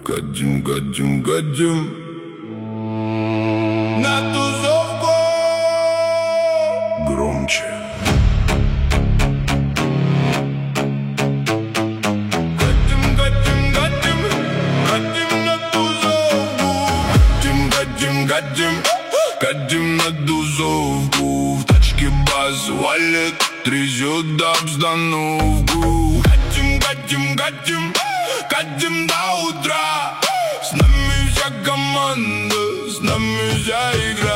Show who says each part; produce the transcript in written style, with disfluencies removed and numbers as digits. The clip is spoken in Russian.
Speaker 1: Катим, катим, катим на тусовку громче. Катим, катим, катим, катим на тусовку. Катим, катим, катим, катим на тусовку. В тачке бас валит, трясет обстановку. Катим, катим, катим, катим до утра. С нами вся команда, с нами вся игра.